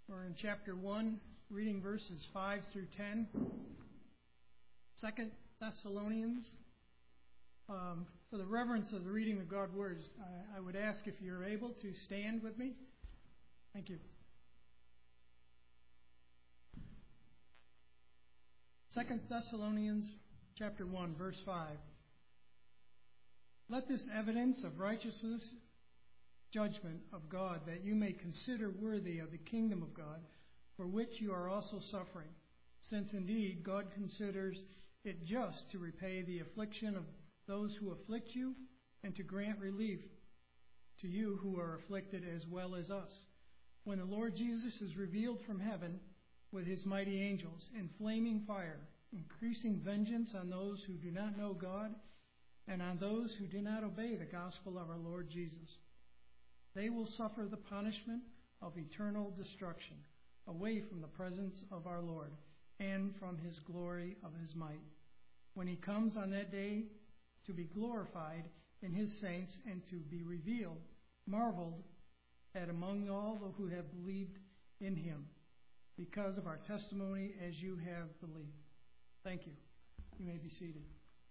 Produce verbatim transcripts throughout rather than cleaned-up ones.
We're in chapter one, reading verses five through ten. Second Thessalonians. Um, for the reverence of the reading of God's words, I, I would ask if you're able to stand with me. Thank you. Second Thessalonians chapter one, verse five. Let this evidence of righteousness, judgment of God, that you may consider worthy of the kingdom of God, for which you are also suffering, since indeed God considers it just to repay the affliction of those who afflict you, and to grant relief to you who are afflicted as well as us, when the Lord Jesus is revealed from heaven with his mighty angels in flaming fire, increasing vengeance on those who do not know God, and on those who do not obey the gospel of our Lord Jesus. They will suffer the punishment of eternal destruction, away from the presence of our Lord, and from his glory of his might, when he comes on that day to be glorified in his saints and to be revealed, marveled at among all who have believed in him, because of our testimony as you have believed. Thank you. You may be seated.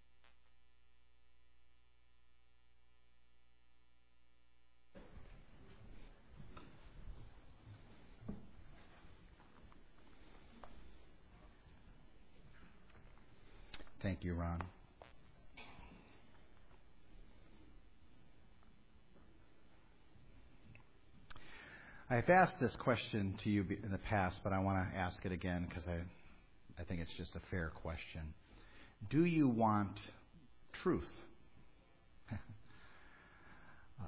Thank you, Ron. I've asked this question to you in the past, but I want to ask it again because I, I think it's just a fair question. Do you want truth? uh,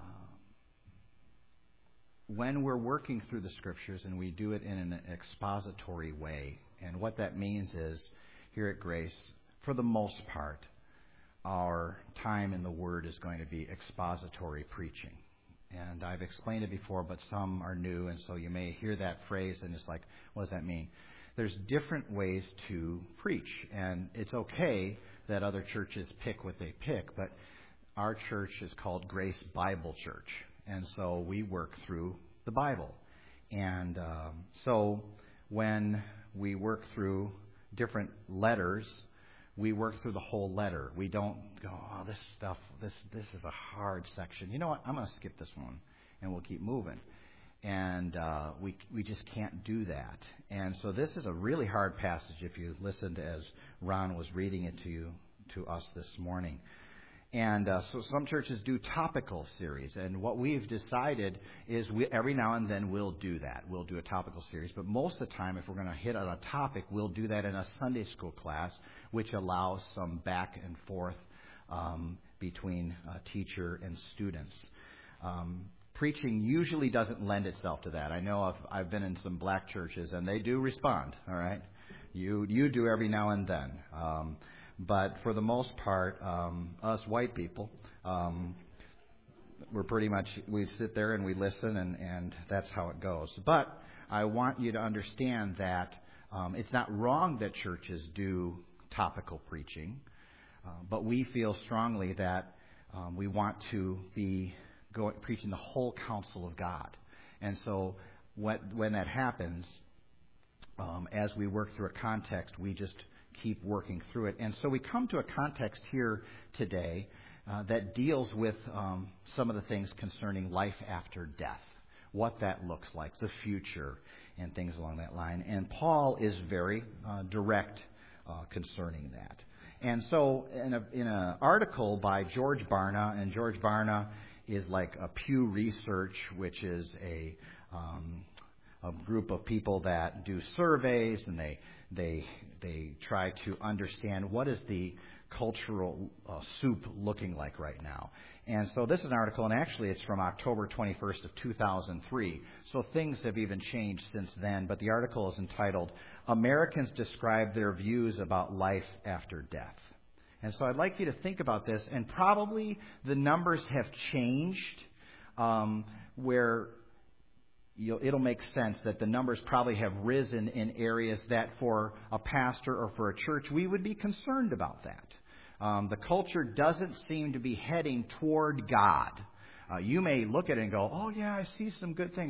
when we're working through the Scriptures, and we do it in an expository way, and what that means is, here at Grace, for the most part, our time in the Word is going to be expository preaching. And I've explained it before, but some are new, and so you may hear that phrase and it's like, what does that mean? There's different ways to preach, and it's okay that other churches pick what they pick, but our church is called Grace Bible Church, and so we work through the Bible. And um, so when we work through different letters, we work through the whole letter. We don't go, oh, this stuff, this this is a hard section. You know what? I'm going to skip this one, and we'll keep moving. And uh, we we just can't do that. And so this is a really hard passage if you listened as Ron was reading it to you, to us this morning. And uh, so some churches do topical series, and what we've decided is we, every now and then we'll do that. We'll do a topical series, but most of the time, if we're going to hit on a topic, we'll do that in a Sunday school class, which allows some back and forth um, between uh, teacher and students. Um, preaching usually doesn't lend itself to that. I know I've, I've been in some black churches, and they do respond. All right, you you do every now and then. Um, But for the most part, um, us white people, um, we're pretty much, we sit there and we listen, and, and that's how it goes. But I want you to understand that um, it's not wrong that churches do topical preaching, uh, but we feel strongly that um, we want to be go, preaching the whole counsel of God. And so what, when that happens, um, as we work through a context, we just keep working through it. And so we come to a context here today uh, that deals with um, some of the things concerning life after death, what that looks like, the future, and things along that line. And Paul is very uh, direct uh, concerning that. And so in a in an article by George Barna, and George Barna is like a Pew Research, which is a um, a group of people that do surveys, and they They they try to understand what is the cultural uh, soup looking like right now. And so this is an article, and actually it's from October twenty-first of two thousand three. So things have even changed since then. But the article is entitled, Americans Describe Their Views About Life After Death. And so I'd like you to think about this. And probably the numbers have changed um, where You'll, it'll make sense that the numbers probably have risen in areas that for a pastor or for a church, we would be concerned about that. Um, the culture doesn't seem to be heading toward God. Uh, you may look at it and go, oh, yeah, I see some good things.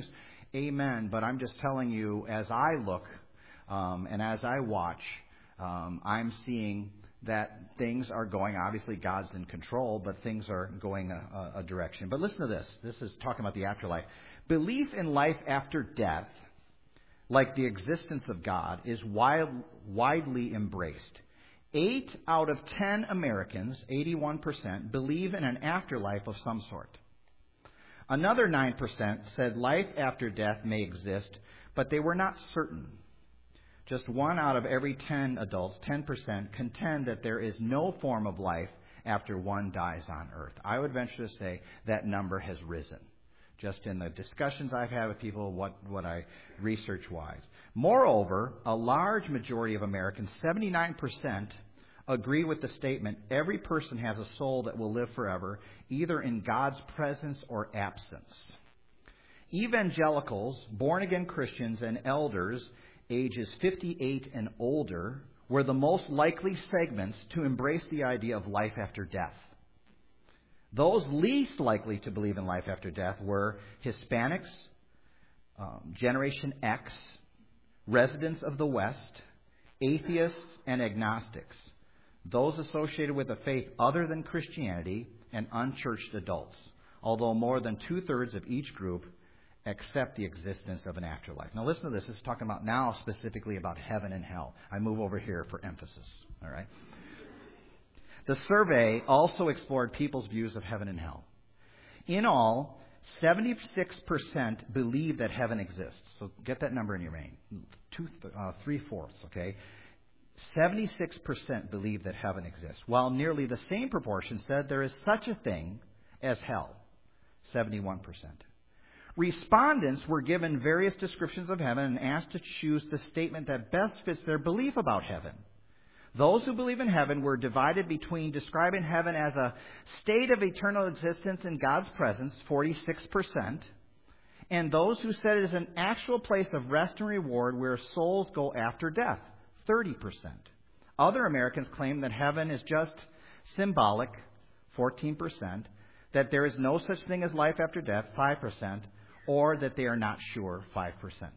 amen. But I'm just telling you, as I look um, and as I watch, um, I'm seeing that things are going, obviously God's in control, but things are going a, a direction. But listen to this. This is talking about the afterlife. Belief in life after death, like the existence of God, is wild, widely embraced. Eight out of ten Americans, eighty-one percent, believe in an afterlife of some sort. Another nine percent said life after death may exist, but they were not certain. Just one out of every ten adults, ten percent, contend that there is no form of life after one dies on earth. I would venture to say that number has risen. Just in the discussions I've had with people, what, what I research-wise. Moreover, a large majority of Americans, seventy-nine percent, agree with the statement, every person has a soul that will live forever, either in God's presence or absence. Evangelicals, born-again Christians, and elders ages fifty-eight and older were the most likely segments to embrace the idea of life after death. Those least likely to believe in life after death were Hispanics, um, Generation X, residents of the West, atheists, and agnostics. Those associated with a faith other than Christianity, and unchurched adults, although more than two-thirds of each group accept the existence of an afterlife. Now listen to this. This is talking about now specifically about heaven and hell. I move over here for emphasis. All right. The survey also explored people's views of heaven and hell. In all, seventy-six percent believe that heaven exists. So get that number in your brain. Two, uh, three-fourths, okay? seventy-six percent believe that heaven exists, while nearly the same proportion said there is such a thing as hell, seventy-one percent. Respondents were given various descriptions of heaven and asked to choose the statement that best fits their belief about heaven. Those who believe in heaven were divided between describing heaven as a state of eternal existence in God's presence, forty-six percent, and those who said it is an actual place of rest and reward where souls go after death, thirty percent. Other Americans claim that heaven is just symbolic, fourteen percent, that there is no such thing as life after death, five percent, or that they are not sure, five percent.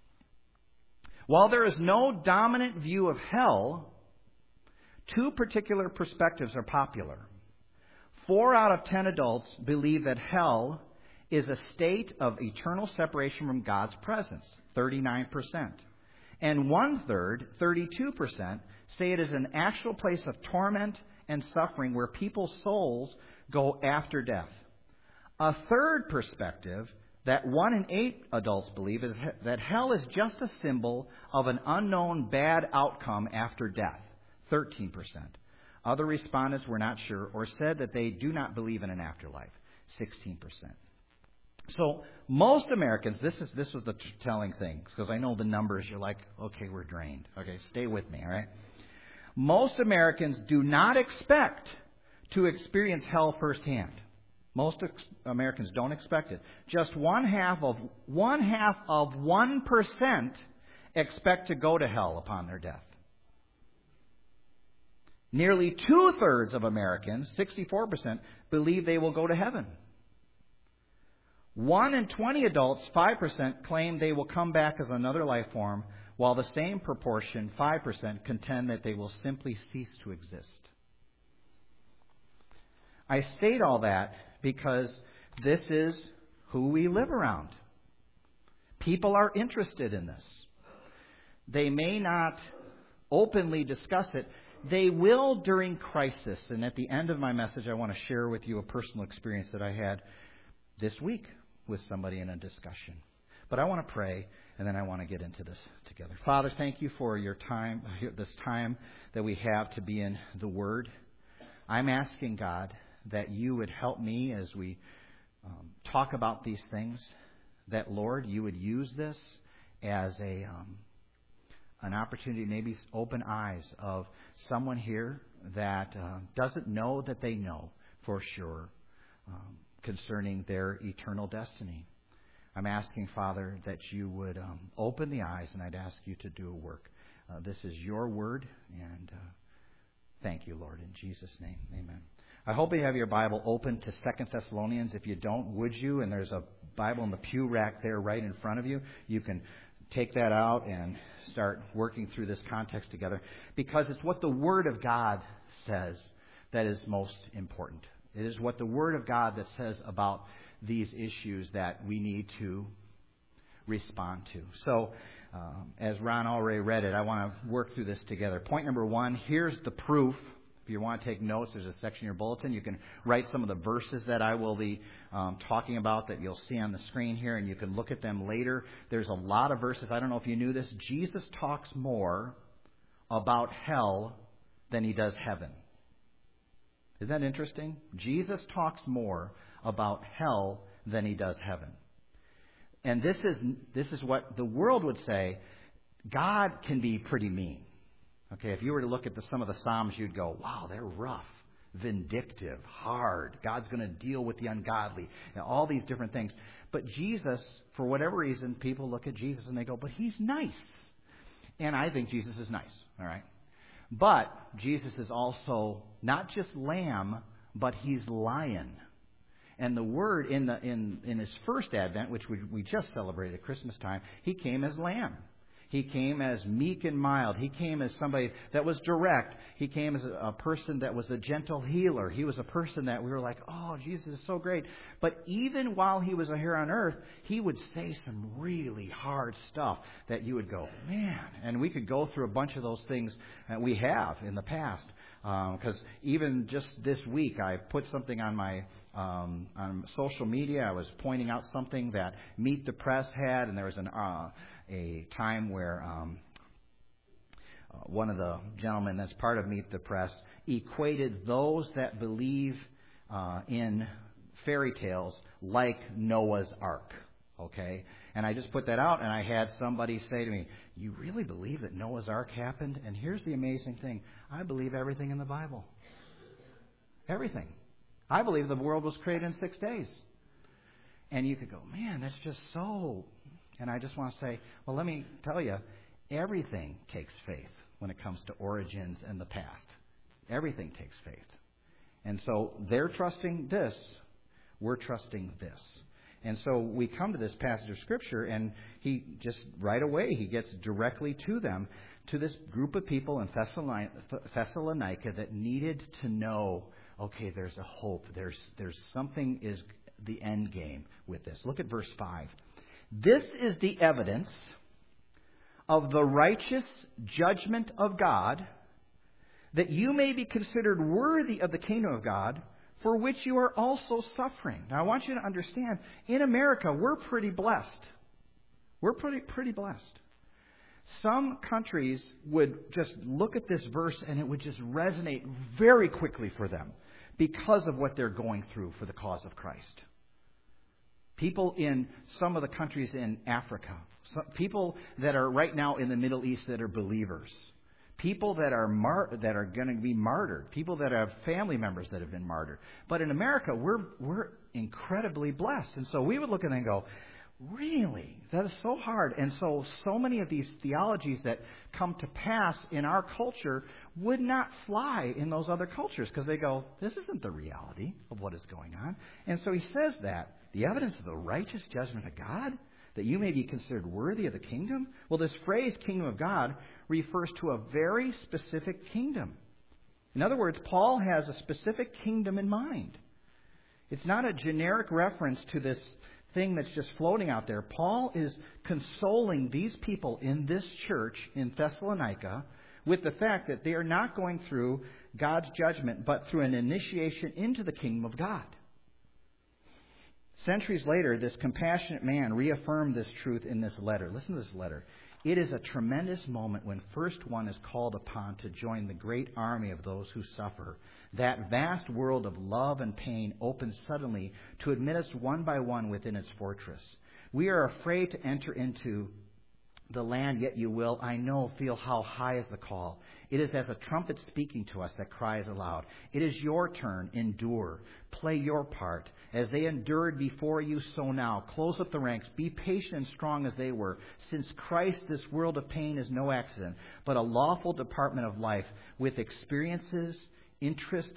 While there is no dominant view of hell, two particular perspectives are popular. Four out of ten adults believe that hell is a state of eternal separation from God's presence, thirty-nine percent. And one-third, thirty-two percent, say it is an actual place of torment and suffering where people's souls go after death. A third perspective that one in eight adults believe is that hell is just a symbol of an unknown bad outcome after death, thirteen percent. Other respondents were not sure or said that they do not believe in an afterlife, sixteen percent. So most Americans, this is this was the t- telling thing, because I know the numbers, you're like, okay, we're drained. Okay, stay with me, all right? Most Americans do not expect to experience hell firsthand. Most ex- Americans don't expect it. Just one half of one half of one percent expect to go to hell upon their death. Nearly two-thirds of Americans, sixty-four percent, believe they will go to heaven. One in twenty adults, five percent, claim they will come back as another life form, while the same proportion, five percent, contend that they will simply cease to exist. I state all that because this is who we live around. People are interested in this. They may not openly discuss it. They will during crisis. And at the end of my message, I want to share with you a personal experience that I had this week with somebody in a discussion. But I want to pray, and then I want to get into this together. Father, thank you for your time, this time that we have to be in the Word. I'm asking, God, that you would help me as we um, talk about these things, that, Lord, you would use this as a um, an opportunity, maybe open eyes of someone here that uh, doesn't know that they know for sure um, concerning their eternal destiny. I'm asking, Father, that you would um, open the eyes, and I'd ask you to do a work. Uh, this is your word, and uh, thank you, Lord, in Jesus' name. Amen. I hope you have your Bible open to Second Thessalonians. If you don't, would you? And there's a Bible in the pew rack there right in front of you. You can take that out and start working through this context together, because it's what the Word of God says that is most important. It is what the Word of God that says about these issues that we need to respond to. So, um, as Ron already read it, I want to work through this together. Point number one, here's the proof. If you want to take notes, there's a section in your bulletin. You can write some of the verses that I will be um, talking about that you'll see on the screen here, and you can look at them later. There's a lot of verses. I don't know if you knew this. Jesus talks more about hell than he does heaven. Isn't that interesting? Jesus talks more about hell than he does heaven. And this is this is what the world would say. God can be pretty mean. Okay, if you were to look at the, some of the Psalms, you'd go, wow, they're rough, vindictive, hard. God's going to deal with the ungodly. You know, all these different things. But Jesus, for whatever reason, people look at Jesus and they go, but he's nice. And I think Jesus is nice, all right? But Jesus is also not just lamb, but he's lion. And the word in the in, in his first advent, which we, we just celebrated at Christmas time, he came as lamb. He came as meek and mild. He came as somebody that was direct. He came as a, a person that was a gentle healer. He was a person that we were like, oh, Jesus is so great. But even while he was here on earth, he would say some really hard stuff that you would go, man. And we could go through a bunch of those things that we have in the past. Because um, even just this week, I put something on my um, on social media. I was pointing out something that Meet the Press had, and there was an uh, a time where um, uh, one of the gentlemen that's part of Meet the Press equated those that believe uh, in fairy tales like Noah's Ark. Okay? And I just put that out, and I had somebody say to me, you really believe that Noah's Ark happened? And here's the amazing thing. I believe everything in the Bible. Everything. I believe the world was created in six days. And you could go, man, that's just so... And I just want to say, well, let me tell you, everything takes faith when it comes to origins and the past. Everything takes faith. And so they're trusting this. We're trusting this. And so we come to this passage of Scripture, and he just right away, he gets directly to them, to this group of people in Thessalonica that needed to know, okay, there's a hope. There's, there's something is the end game with this. Look at verse five. This is the evidence of the righteous judgment of God, that you may be considered worthy of the kingdom of God, for which you are also suffering. Now, I want you to understand, in America, we're pretty blessed. We're pretty, pretty blessed. Some countries would just look at this verse and it would just resonate very quickly for them because of what they're going through for the cause of Christ. People in some of the countries in Africa, some people that are right now in the Middle East that are believers, people that are mar- that are going to be martyred, people that have family members that have been martyred. But in America, we're we're incredibly blessed, and so we would look at it and go, really, that is so hard. And so so many of these theologies that come to pass in our culture would not fly in those other cultures because they go, this isn't the reality of what is going on. And so he says that. The evidence of the righteous judgment of God, that you may be considered worthy of the kingdom. Well, this phrase, kingdom of God, refers to a very specific kingdom. In other words, Paul has a specific kingdom in mind. It's not a generic reference to this thing that's just floating out there. Paul is consoling these people in this church in Thessalonica with the fact that they are not going through God's judgment, but through an initiation into the kingdom of God. Centuries later, this compassionate man reaffirmed this truth in this letter. Listen to this letter. It is a tremendous moment when first one is called upon to join the great army of those who suffer. That vast world of love and pain opens suddenly to admit us one by one within its fortress. We are afraid to enter into the land, yet you will, I know, feel how high is the call. It is as a trumpet speaking to us that cries aloud. It is your turn. Endure. Play your part. As they endured before you, so now. Close up the ranks. Be patient and strong as they were. Since Christ, this world of pain is no accident, but a lawful department of life with experiences, interests,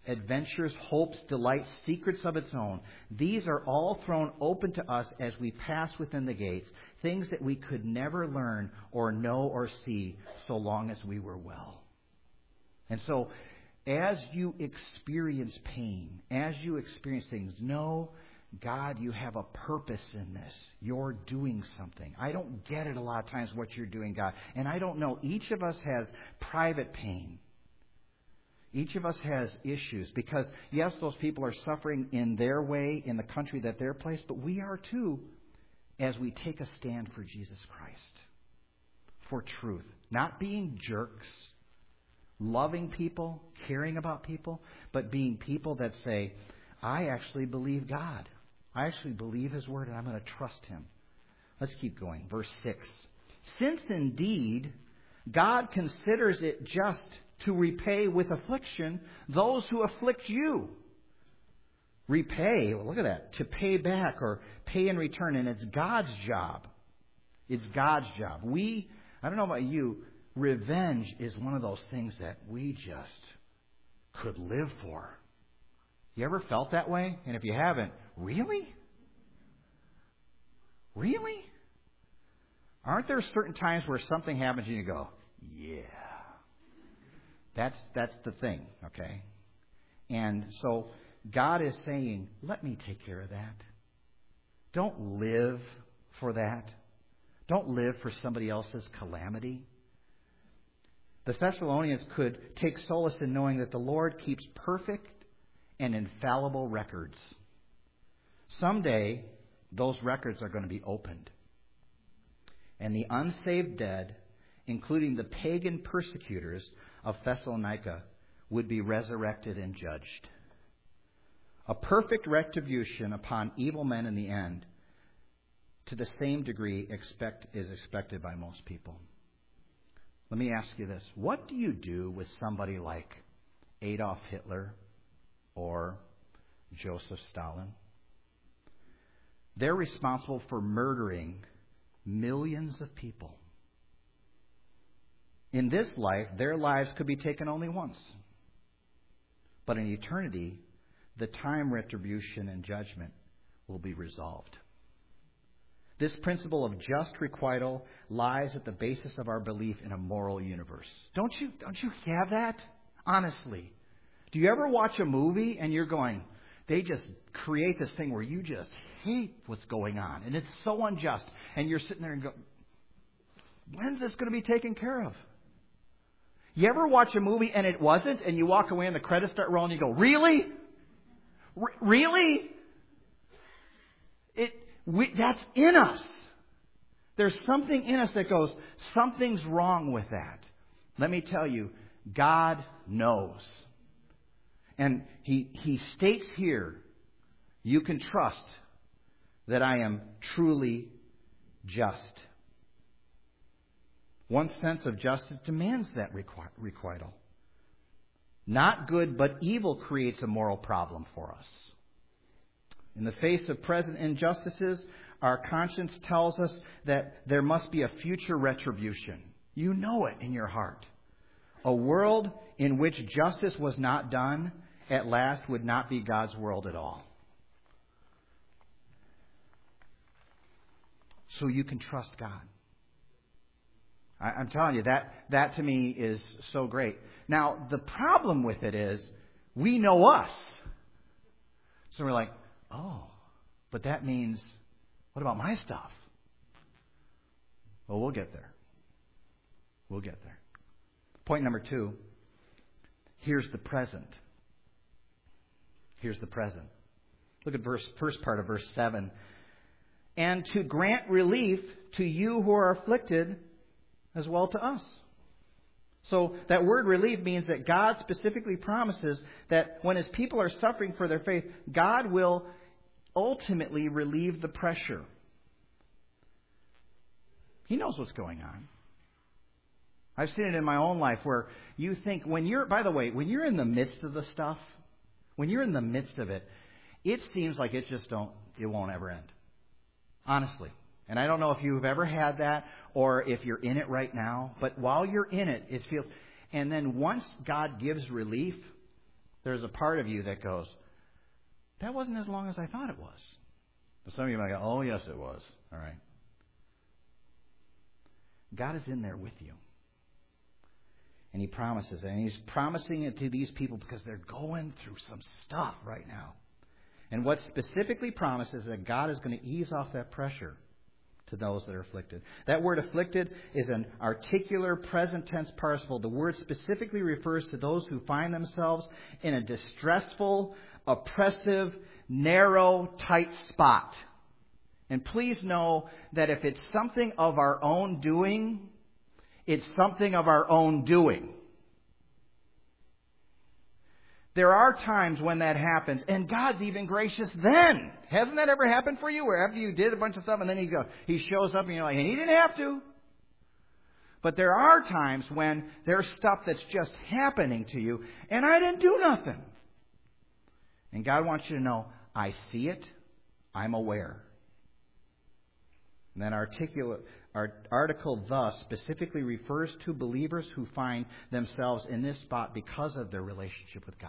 adventures, hopes, delights, secrets of its own. These are all thrown open to us as we pass within the gates, things that we could never learn or know or see so long as we were well. And so, as you experience pain, as you experience things, know, God, you have a purpose in this. You're doing something. I don't get it a lot of times what you're doing, God. And I don't know. Each of us has private pain. Each of us has issues because, yes, those people are suffering in their way, in the country that they're placed, but we are too as we take a stand for Jesus Christ, for truth. Not being jerks, loving people, caring about people, but being people that say, I actually believe God. I actually believe His Word, and I'm going to trust Him. Let's keep going. Verse six. Since indeed God considers it just to repay with affliction those who afflict you. Repay, well, look at that, to pay back or pay in return, and it's God's job. It's God's job. We, I don't know about you, revenge is one of those things that we just could live for. You ever felt that way? And if you haven't, really? Really? Aren't there certain times where something happens and you go, yeah. That's that's the thing, okay? And so God is saying, let me take care of that. Don't live for that. Don't live for somebody else's calamity. The Thessalonians could take solace in knowing that the Lord keeps perfect and infallible records. Someday, those records are going to be opened. And the unsaved dead, including the pagan persecutors of Thessalonica, would be resurrected and judged. A perfect retribution upon evil men in the end, to the same degree, expect, is expected by most people. Let me ask you this. What do you do with somebody like Adolf Hitler or Joseph Stalin? They're responsible for murdering millions of people. In this life, their lives could be taken only once. But in eternity, the time retribution and judgment will be resolved. This principle of just requital lies at the basis of our belief in a moral universe. Don't you, don't you have that? Honestly. Do you ever watch a movie and you're going, they just create this thing where you just hate what's going on. And it's so unjust. And you're sitting there and go, when's this going to be taken care of? You ever watch a movie and it wasn't, and you walk away and the credits start rolling and you go, really? R- really? It, we, that's in us. There's something in us that goes, something's wrong with that. Let me tell you, God knows. And he, he states here, you can trust that I am truly just. One sense of justice demands that requ- requital. Not good, but evil creates a moral problem for us. In the face of present injustices, our conscience tells us that there must be a future retribution. You know it in your heart. A world in which justice was not done at last would not be God's world at all. So you can trust God. I, I'm telling you, that, that to me is so great. Now, the problem with it is we know us. So we're like, oh, but that means, what about my stuff? Well, we'll get there. We'll get there. Point number two, here's the present. Here's the present. Look at verse first part of verse seven. And to grant relief to you who are afflicted, as well to us. So that word relief means that God specifically promises that when His people are suffering for their faith, God will ultimately relieve the pressure. He knows what's going on. I've seen it in my own life where you think when you're, by the way, when you're in the midst of the stuff, when you're in the midst of it, it seems like it just don't, it won't ever end. Honestly. And I don't know if you've ever had that or if you're in it right now, but while you're in it, it feels, and then once God gives relief, there's a part of you that goes, that wasn't as long as I thought it was. But some of you might go, oh, yes, it was. All right. God is in there with you. And He promises it. And He's promising it to these people because they're going through some stuff right now. And what specifically promises that God is going to ease off that pressure to those that are afflicted. That word afflicted is an articular present tense participle. The word specifically refers to those who find themselves in a distressful, oppressive, narrow, tight spot. And please know that if it's something of our own doing, it's something of our own doing. There are times when that happens, and God's even gracious then. Hasn't that ever happened for you? Where after you did a bunch of stuff, and then He go, He shows up, and you're like, and He didn't have to. But there are times when there's stuff that's just happening to you, and I didn't do nothing. And God wants you to know, I see it, I'm aware. And that articulate, our article thus specifically refers to believers who find themselves in this spot because of their relationship with God.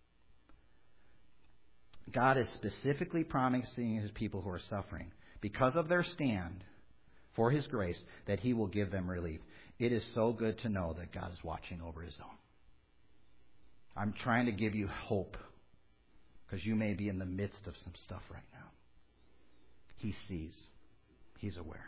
God is specifically promising His people who are suffering, because of their stand for His grace, that He will give them relief. It is so good to know that God is watching over His own. I'm trying to give you hope, because you may be in the midst of some stuff right now. He sees. He's aware.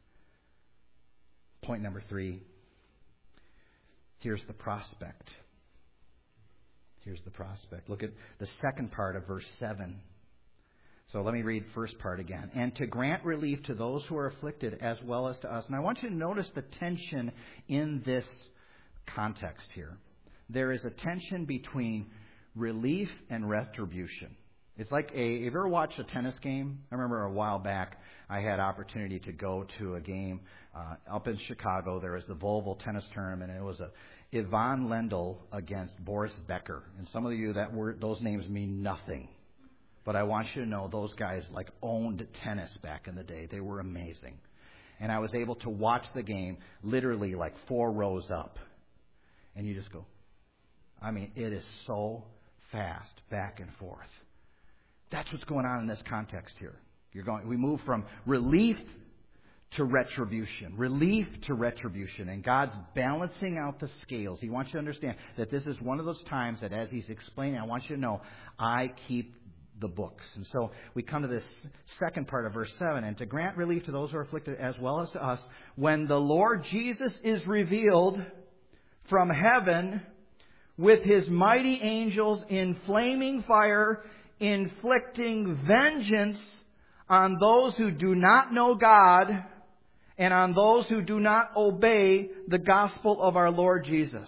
Point number three. Here's the prospect. Here's the prospect. Look at the second part of verse seven. So let me read the first part again. And to grant relief to those who are afflicted as well as to us. And I want you to notice the tension in this context here. There is a tension between relief and retribution. It's like a, have you ever watched a tennis game? I remember a while back I had opportunity to go to a game uh, up in Chicago. There was the Volvo tennis tournament, and it was a Ivan Lendl against Boris Becker. And some of you, that word, those names mean nothing. But I want you to know those guys like owned tennis back in the day. They were amazing. And I was able to watch the game literally like four rows up. And you just go, I mean, it is so fast, back and forth. That's what's going on in this context here. You're going. We move from relief to retribution. Relief to retribution. And God's balancing out the scales. He wants you to understand that this is one of those times that as He's explaining, I want you to know, I keep the books. And so we come to this second part of verse seven. And to grant relief to those who are afflicted as well as to us, when the Lord Jesus is revealed from heaven with His mighty angels in flaming fire, inflicting vengeance on those who do not know God and on those who do not obey the gospel of our Lord Jesus.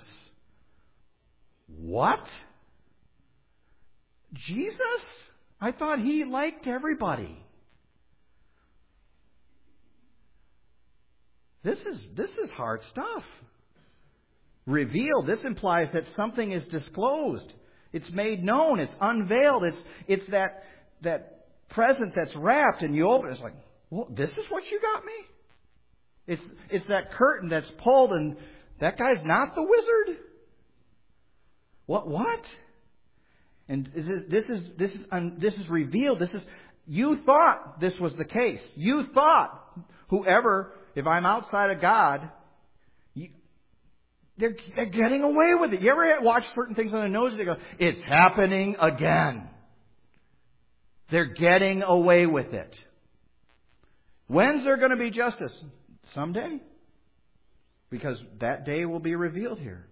What? Jesus? I thought He liked everybody. This is this is hard stuff. Revealed. This implies that something is disclosed. It's made known. It's unveiled. It's it's that that present that's wrapped, and you open it. It's like, well, this is what you got me? It's it's that curtain that's pulled, and that guy's not the wizard? What? What? And this is this is this is um, this is revealed. This is you thought this was the case. You thought whoever, if I'm outside of God, you, they're they're getting away with it. You ever watch certain things on the news? They go, it's happening again. They're getting away with it. When's there going to be justice? Someday. Because that day will be revealed here.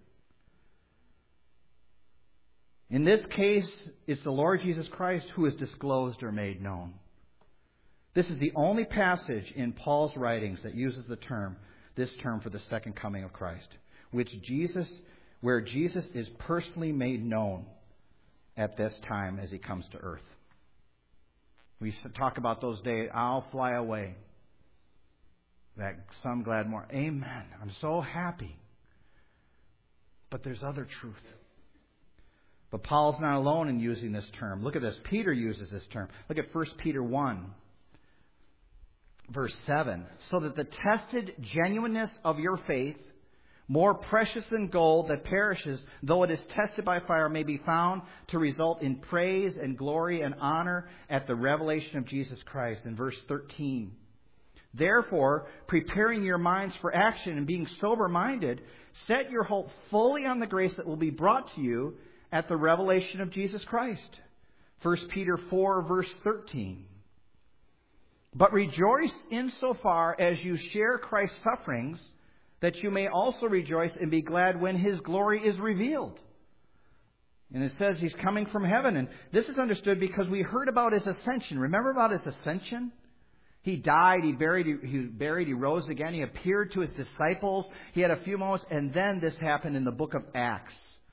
In this case, it's the Lord Jesus Christ who is disclosed or made known. This is the only passage in Paul's writings that uses the term, this term for the second coming of Christ, which Jesus, where Jesus is personally made known at this time as He comes to earth. We talk about those days, I'll fly away. That some glad more. Amen. I'm so happy. But there's other truth. But Paul's not alone in using this term. Look at this. Peter uses this term. Look at First Peter one, verse seven. So that the tested genuineness of your faith, more precious than gold that perishes, though it is tested by fire, may be found to result in praise and glory and honor at the revelation of Jesus Christ. In verse thirteen, therefore, preparing your minds for action and being sober-minded, set your hope fully on the grace that will be brought to you at the revelation of Jesus Christ. First Peter four, verse thirteen. But rejoice insofar as you share Christ's sufferings, that you may also rejoice and be glad when His glory is revealed. And it says He's coming from heaven. And this is understood because we heard about His ascension. Remember about His ascension? He died, He buried, He buried, He rose again. He appeared to His disciples. He had a few moments. And then this happened in the book of Acts.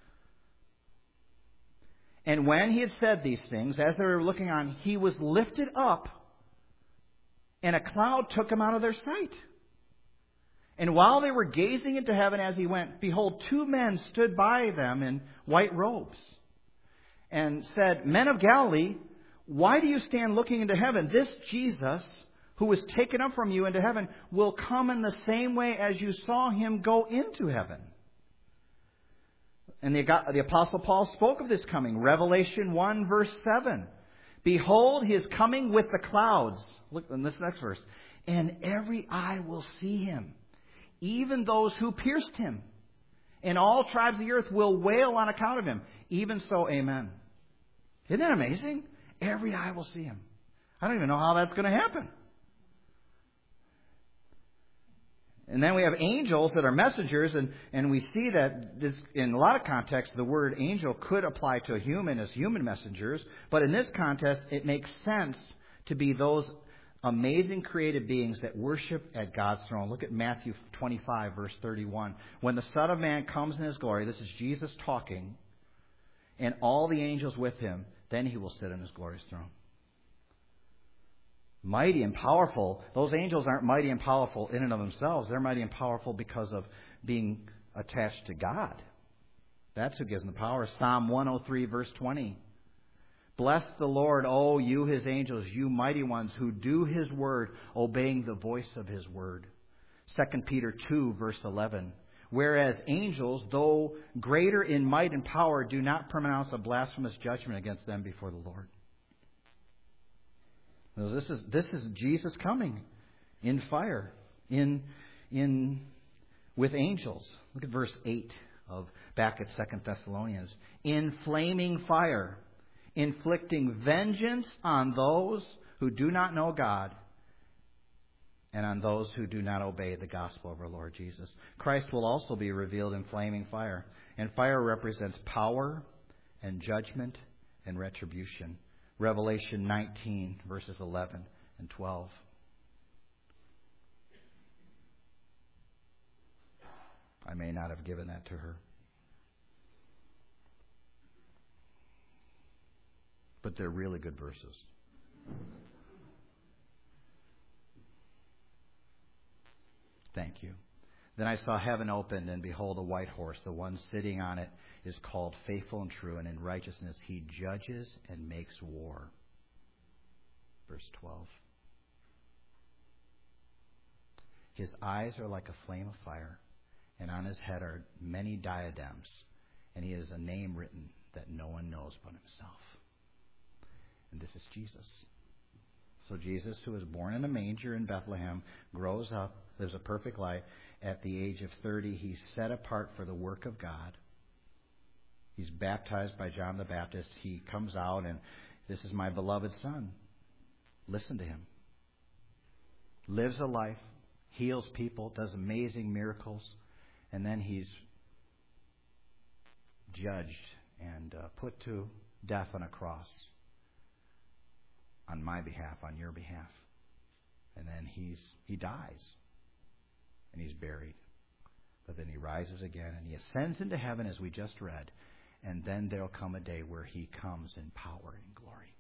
And when He had said these things, as they were looking on, He was lifted up, and a cloud took Him out of their sight. And while they were gazing into heaven as He went, behold, two men stood by them in white robes and said, Men of Galilee, why do you stand looking into heaven? This Jesus, who was taken up from you into heaven, will come in the same way as you saw Him go into heaven. And the, the Apostle Paul spoke of this coming. Revelation one, verse seven. Behold, He is coming with the clouds. Look in this next verse. And every eye will see Him, even those who pierced Him. And all tribes of the earth will wail on account of Him. Even so, amen. Isn't that amazing? Every eye will see Him. I don't even know how that's going to happen. And then we have angels that are messengers, and, and we see that this, in a lot of contexts, the word angel could apply to a human as human messengers. But in this context, it makes sense to be those amazing created beings that worship at God's throne. Look at Matthew twenty-five, verse thirty-one. When the Son of Man comes in His glory, this is Jesus talking, and all the angels with Him, then He will sit on His glorious throne. Mighty and powerful. Those angels aren't mighty and powerful in and of themselves. They're mighty and powerful because of being attached to God. That's who gives them the power. Psalm one oh three, verse twenty. Bless the Lord, O you His angels, you mighty ones who do His word, obeying the voice of His word. Second Peter two, verse eleven. Whereas angels, though greater in might and power, do not pronounce a blasphemous judgment against them before the Lord. Now, this is this is Jesus coming in fire, in in with angels. Look at verse eight of back at Second Thessalonians. In flaming fire, inflicting vengeance on those who do not know God and on those who do not obey the gospel of our Lord Jesus. Christ will also be revealed in flaming fire. And fire represents power and judgment and retribution. Revelation nineteen, verses eleven and twelve. I may not have given that to her. But they're really good verses. Thank you. Then I saw heaven opened, and behold, a white horse. The one sitting on it is called Faithful and True, and in righteousness He judges and makes war. Verse twelve. His eyes are like a flame of fire, and on His head are many diadems, and He has a name written that no one knows but Himself. And this is Jesus. So Jesus, who was born in a manger in Bethlehem, grows up, lives a perfect life. At the age of thirty, He's set apart for the work of God. He's baptized by John the Baptist. He comes out, and this is my beloved Son. Listen to Him. Lives a life, heals people, does amazing miracles, and then He's judged and uh, put to death on a cross on my behalf, on your behalf. And then he's he dies, and He's buried. But then He rises again, and He ascends into heaven, as we just read. And then there'll come a day where He comes in power and glory.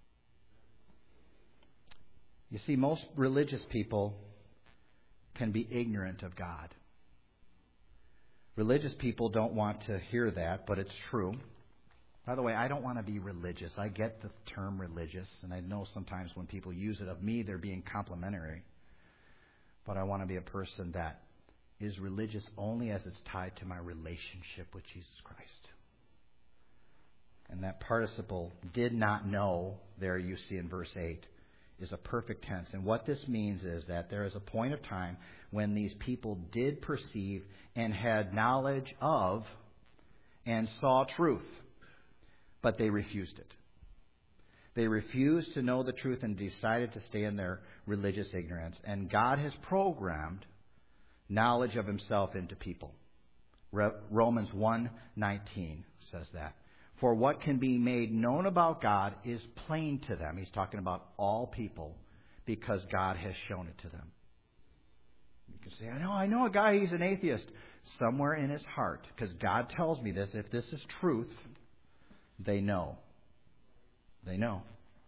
You see, most religious people can be ignorant of God. Religious people don't want to hear that, but it's true. By the way, I don't want to be religious. I get the term religious, and I know sometimes when people use it of me, they're being complimentary. But I want to be a person that is religious only as it's tied to my relationship with Jesus Christ. And that participle, did not know, there you see in verse eight, is a perfect tense. And what this means is that there is a point of time when these people did perceive and had knowledge of and saw truth, but they refused it. They refused to know the truth and decided to stay in their religious ignorance. And God has programmed knowledge of Himself into people. Romans one nineteen says that. For what can be made known about God is plain to them. He's talking about all people because God has shown it to them. You can say, I know, I know a guy, he's an atheist. Somewhere in his heart, because God tells me this, if this is truth, they know. They know.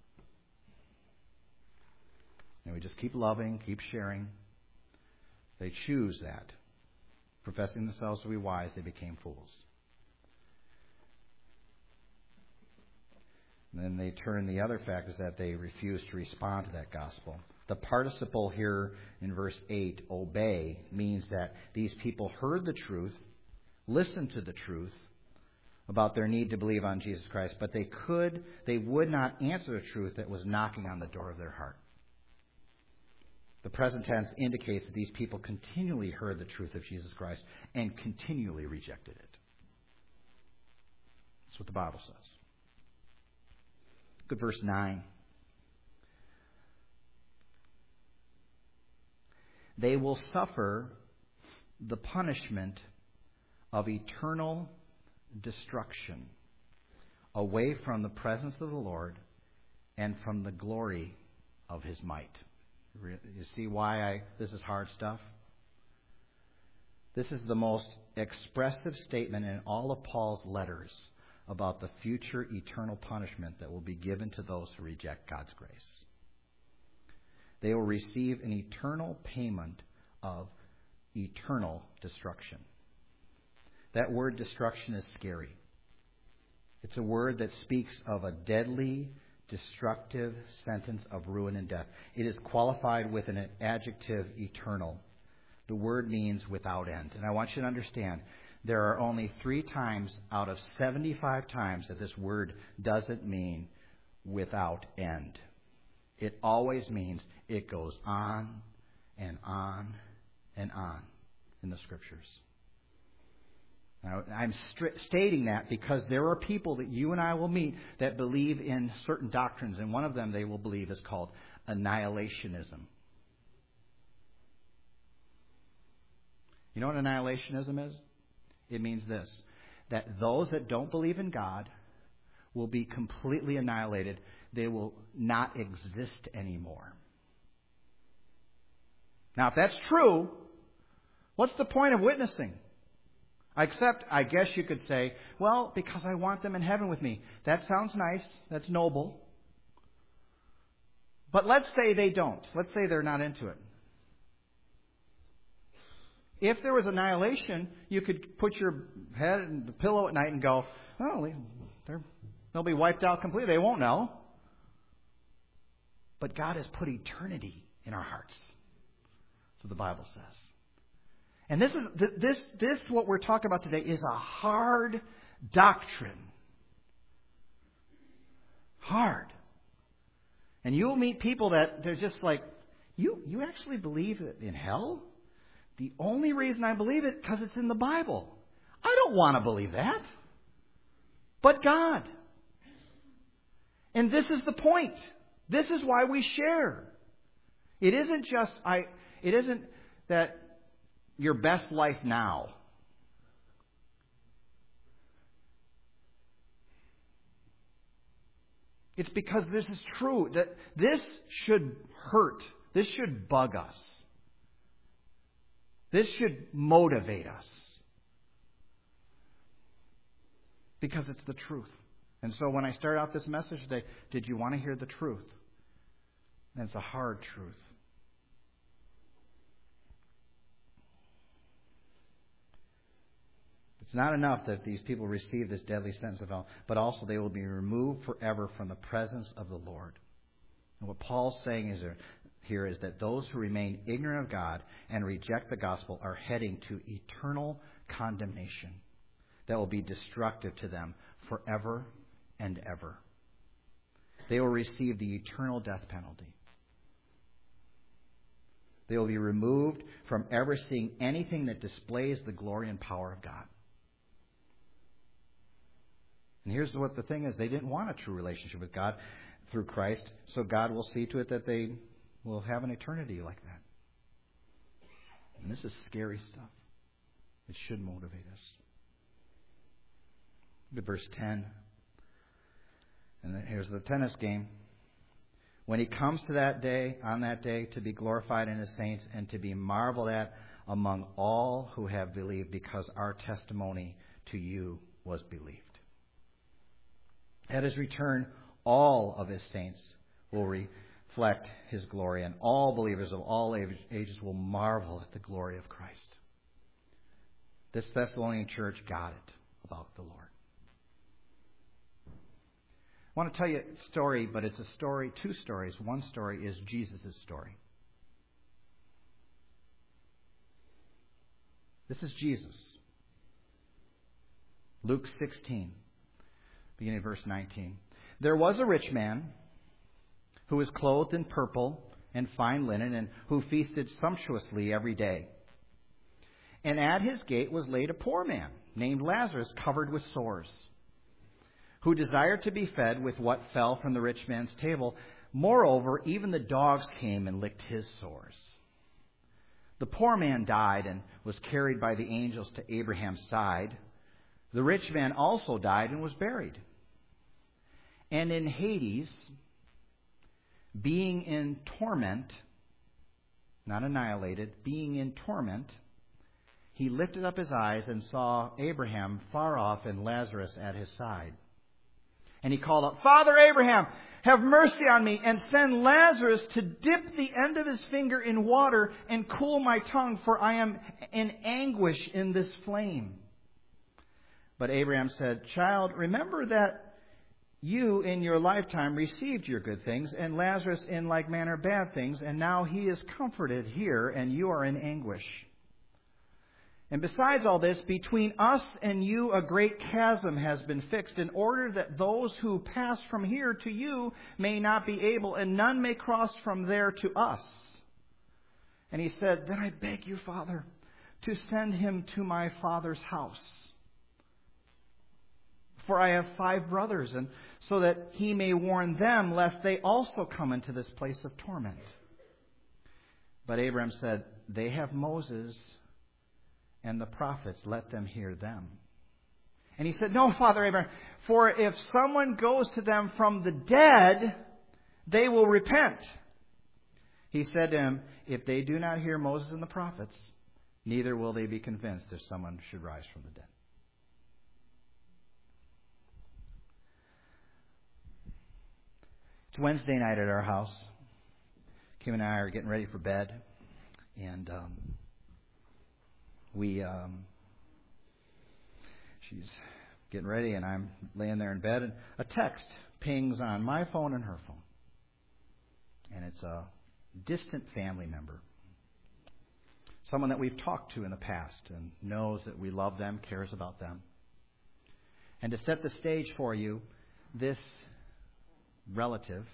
And we just keep loving, keep sharing. They choose that. Professing themselves to be wise, they became fools. And then they turn, the other fact is that they refuse to respond to that gospel. The participle here in verse eight, obey, means that these people heard the truth, listened to the truth about their need to believe on Jesus Christ, but they could, they would not answer the truth that was knocking on the door of their heart. The present tense indicates that these people continually heard the truth of Jesus Christ and continually rejected it. That's what the Bible says. Look at verse nine. They will suffer the punishment of eternal destruction away from the presence of the Lord and from the glory of His might. You see why I, this is hard stuff? This is the most expressive statement in all of Paul's letters about the future eternal punishment that will be given to those who reject God's grace. They will receive an eternal payment of eternal destruction. That word destruction is scary. It's a word that speaks of a deadly, destructive sentence of ruin and death. It is qualified with an adjective, eternal. The word means without end. And I want you to understand, there are only three times out of seventy-five times that this word doesn't mean without end. It always means it goes on and on and on in the Scriptures. Now, I'm st- stating that because there are people that you and I will meet that believe in certain doctrines, and one of them they will believe is called annihilationism. You know what annihilationism is? It means this, that those that don't believe in God will be completely annihilated. They will not exist anymore. Now, if that's true, what's the point of witnessing? Except, I guess you could say, well, because I want them in heaven with me. That sounds nice. That's noble. But let's say they don't. Let's say they're not into it. If there was annihilation, you could put your head in the pillow at night and go, oh, they're, they'll be wiped out completely. They won't know. But God has put eternity in our hearts. So the Bible says. And this is this this what we're talking about today is a hard doctrine. Hard. And you'll meet people that they're just like, you you actually believe in hell? The only reason I believe it because it's in the Bible. I don't want to believe that. But God. And this is the point. This is why we share. It isn't just I it isn't that your best life now. It's because this is true. That this should hurt. This should bug us. This should motivate us. Because it's the truth. And so when I start out this message today, did you want to hear the truth? And it's a hard truth. It's not enough that these people receive this deadly sentence of hell, but also they will be removed forever from the presence of the Lord. And what Paul's saying is there, here is that those who remain ignorant of God and reject the gospel are heading to eternal condemnation that will be destructive to them forever and ever. They will receive the eternal death penalty. They will be removed from ever seeing anything that displays the glory and power of God. And here's what the thing is. They didn't want a true relationship with God through Christ, so God will see to it that they will have an eternity like that. And this is scary stuff. It should motivate us. Look at verse ten. And here's the tennis game. When he comes to that day, on that day, to be glorified in his saints and to be marveled at among all who have believed, because our testimony to you was believed. At his return, all of his saints will reflect his glory, and all believers of all ages will marvel at the glory of Christ. This Thessalonian church got it about the Lord. I want to tell you a story, but it's a story, two stories. One story is Jesus' story. This is Jesus. Luke sixteen, beginning of verse nineteen. There was a rich man who was clothed in purple and fine linen, and who feasted sumptuously every day. And at his gate was laid a poor man, named Lazarus, covered with sores, who desired to be fed with what fell from the rich man's table. Moreover, even the dogs came and licked his sores. The poor man died and was carried by the angels to Abraham's side. The rich man also died and was buried. And in Hades, being in torment, not annihilated, being in torment, he lifted up his eyes and saw Abraham far off and Lazarus at his side. And he called out, Father Abraham, have mercy on me, and send Lazarus to dip the end of his finger in water and cool my tongue, for I am in anguish in this flame. But Abraham said, Child, remember that you in your lifetime received your good things, and Lazarus in like manner bad things, and now he is comforted here, and you are in anguish. And besides all this, between us and you a great chasm has been fixed, in order that those who pass from here to you may not be able, and none may cross from there to us. And he said, Then I beg you, Father, to send him to my father's house. For I have five brothers, and so that he may warn them, lest they also come into this place of torment. But Abraham said, They have Moses and the prophets, let them hear them. And he said, No, Father Abraham, for if someone goes to them from the dead, they will repent. He said to him, If they do not hear Moses and the prophets, neither will they be convinced if someone should rise from the dead. It's Wednesday night at our house. Kim and I are getting ready for bed. And um, we, um, she's getting ready, and I'm laying there in bed, and a text pings on my phone and her phone. And it's a distant family member. Someone that we've talked to in the past and knows that we love them, cares about them. And to set the stage for you, this relative,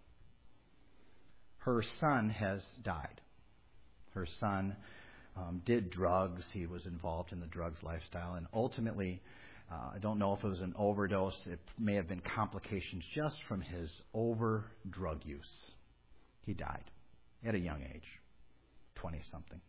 her son has died. Her son um, did drugs. He was involved in the drugs lifestyle. And ultimately, uh, I don't know if it was an overdose. It may have been complications just from his over drug use. He died at a young age, twenty-something.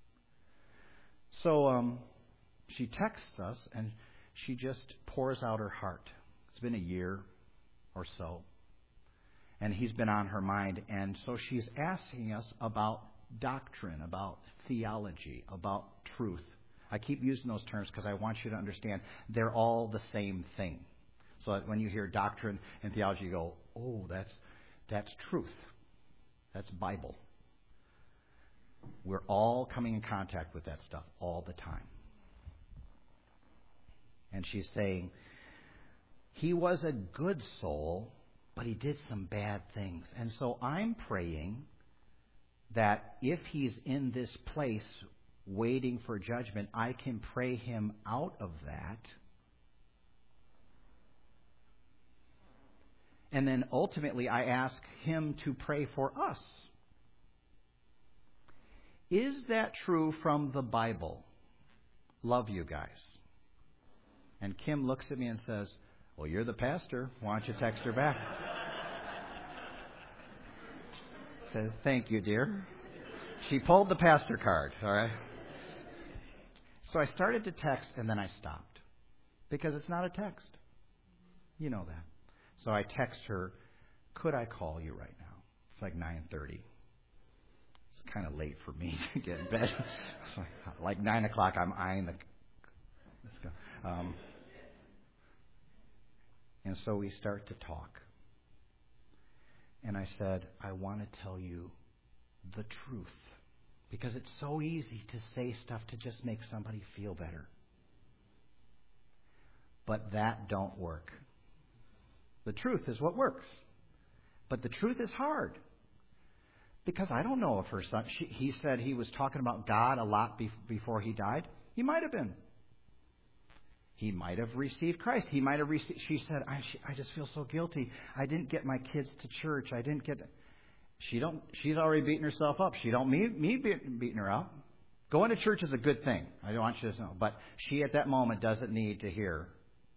So um, she texts us, and she just pours out her heart. It's been a year or so, and he's been on her mind. And so she's asking us about doctrine, about theology, about truth. I keep using those terms because I want you to understand they're all the same thing. So that when you hear doctrine and theology, you go, oh, that's that's truth. That's Bible. We're all coming in contact with that stuff all the time. And she's saying, he was a good soul, but he did some bad things. And so I'm praying that if he's in this place waiting for judgment, I can pray him out of that. And then ultimately I ask him to pray for us. Is that true from the Bible? Love you guys. And Kim looks at me and says, well, you're the pastor. Why don't you text her back? I said, thank you, dear. She pulled the pastor card, all right? So I started to text, and then I stopped. Because it's not a text. You know that. So I text her, could I call you right now? It's like nine thirty. It's kind of late for me to get in bed. like, like nine o'clock, I'm eyeing the... Let's go. Um, and so we start to talk. And I said, I want to tell you the truth. Because it's so easy to say stuff to just make somebody feel better. But that don't work. The truth is what works. But the truth is hard. Because I don't know if her son... She, he said he was talking about God a lot be, before he died. He might have been. He might have received Christ. He might have received... She said, I, she, I just feel so guilty. I didn't get my kids to church. I didn't get... She don't. She's already beating herself up. She don't me, me beating her up. Going to church is a good thing. I don't want you to know. But she at that moment doesn't need to hear.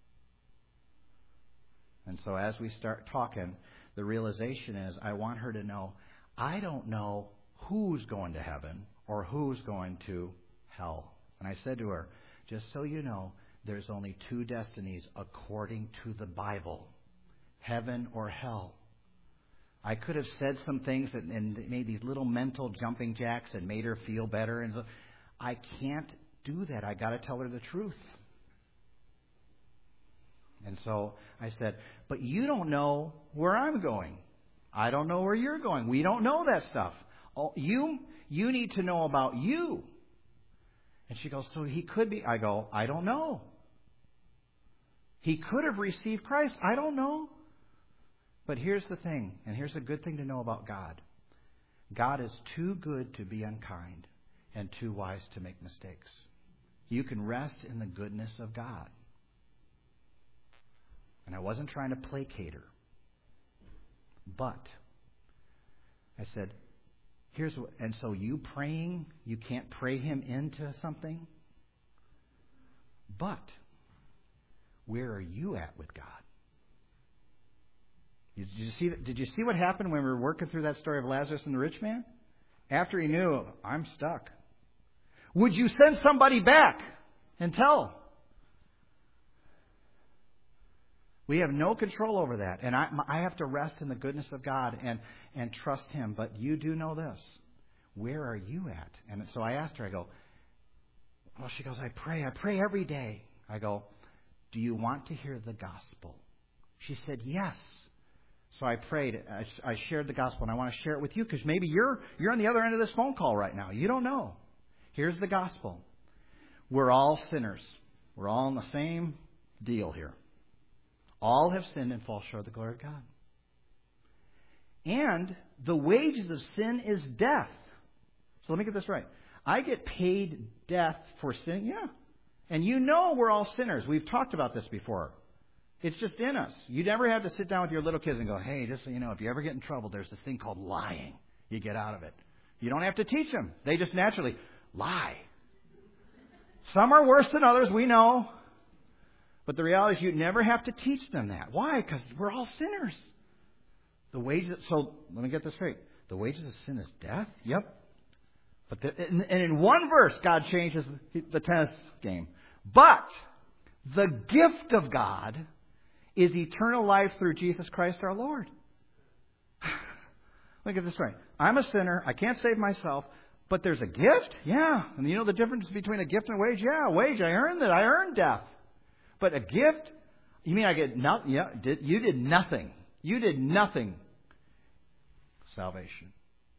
And so as we start talking, the realization is I want her to know I don't know who's going to heaven or who's going to hell. And I said to her, just so you know, there's only two destinies according to the Bible. Heaven or hell. I could have said some things and, and made these little mental jumping jacks and made her feel better. And so I can't do that. I got to tell her the truth. And so I said, but you don't know where I'm going. I don't know where you're going. We don't know that stuff. Oh, you, you need to know about you. And she goes, so he could be. I go, I don't know. He could have received Christ. I don't know. But here's the thing, and here's a good thing to know about God. God is too good to be unkind and too wise to make mistakes. You can rest in the goodness of God. And I wasn't trying to placate her. But I said, here's what, and so you praying, you can't pray him into something? But where are you at with God? Did you see? Did you see what happened when we were working through that story of Lazarus and the rich man? After he knew, I'm stuck. Would you send somebody back and tell? We have no control over that. And I, I have to rest in the goodness of God and, and trust him. But you do know this. Where are you at? And so I asked her, I go, well, she goes, I pray. I pray every day. I go, do you want to hear the gospel? She said, yes. So I prayed. I, I shared the gospel, and I want to share it with you because maybe you're you're on the other end of this phone call right now. You don't know. Here's the gospel. We're all sinners. We're all in the same deal here. All have sinned and fall short of the glory of God. And the wages of sin is death. So let me get this right. I get paid death for sin. Yeah. And you know we're all sinners. We've talked about this before. It's just in us. You never have to sit down with your little kids and go, hey, just so you know, if you ever get in trouble, there's this thing called lying. You get out of it. You don't have to teach them. They just naturally lie. Some are worse than others, we know. But the reality is you never have to teach them that. Why? Because we're all sinners. The wages. So let me get this straight. The wages of sin is death? Yep. But the, and, and in one verse, God changes the tennis game. But the gift of God is eternal life through Jesus Christ our Lord. Let me get this right. I'm a sinner. I can't save myself. But there's a gift? Yeah. And you know the difference between a gift and a wage? Yeah, a wage. I earned it. I earned death. But a gift? You mean I get nothing? Yeah, did, you did nothing. You did nothing. Salvation.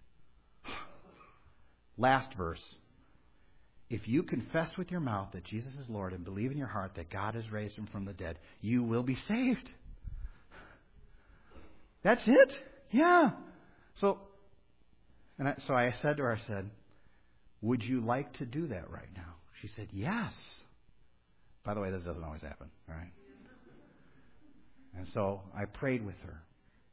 Last verse. If you confess with your mouth that Jesus is Lord and believe in your heart that God has raised him from the dead, you will be saved. That's it? Yeah. So, And I, so I said to her, I said, would you like to do that right now? She said, yes. By the way, this doesn't always happen, all right? And so I prayed with her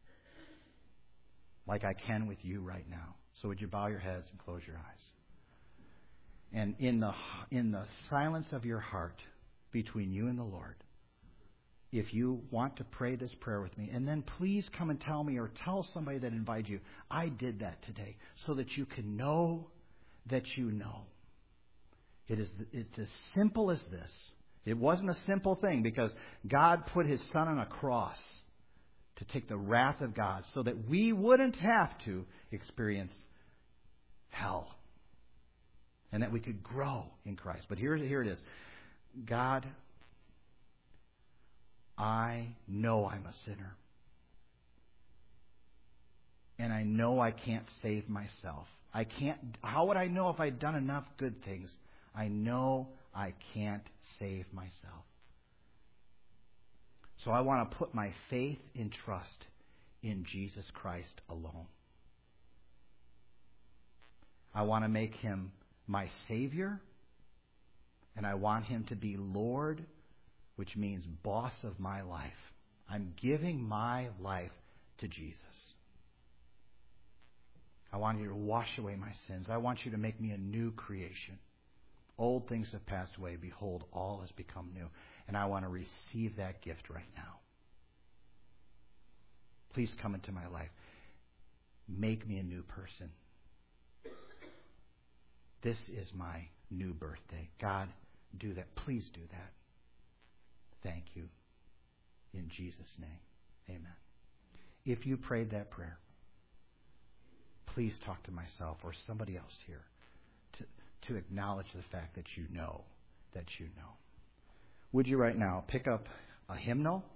like I can with you right now. So would you bow your heads and close your eyes? And in the in the silence of your heart, between you and the Lord, if you want to pray this prayer with me, and then please come and tell me or tell somebody that invited you, I did that today, so that you can know that you know. It is it's as simple as this. It wasn't a simple thing because God put His Son on a cross to take the wrath of God so that we wouldn't have to experience hell and that we could grow in Christ. But here, here it is. God, I know I'm a sinner. And I know I can't save myself. I can't. How would I know if I'd done enough good things? I know I can't save myself. So I want to put my faith and trust in Jesus Christ alone. I want to make Him my Savior, and I want Him to be Lord, which means boss of my life. I'm giving my life to Jesus. I want you to wash away my sins. I want you to make me a new creation. Old things have passed away. Behold, all has become new. And I want to receive that gift right now. Please come into my life. Make me a new person. This is my new birthday. God, do that. Please do that. Thank you. In Jesus' name, amen. If you prayed that prayer, please talk to myself or somebody else here to, to acknowledge the fact that you know that you know. Would you right now pick up a hymnal